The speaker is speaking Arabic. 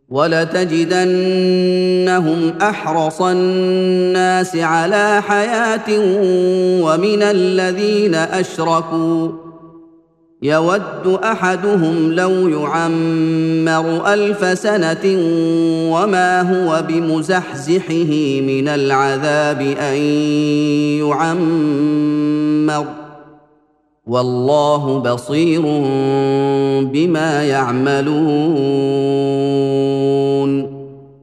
ولتجدنهم احرص الناس على حياه ومن الذين اشركوا يود احدهم لو يعمر الف سنه وما هو بمزحزحه من العذاب ان يعمر والله بصير بما يعملون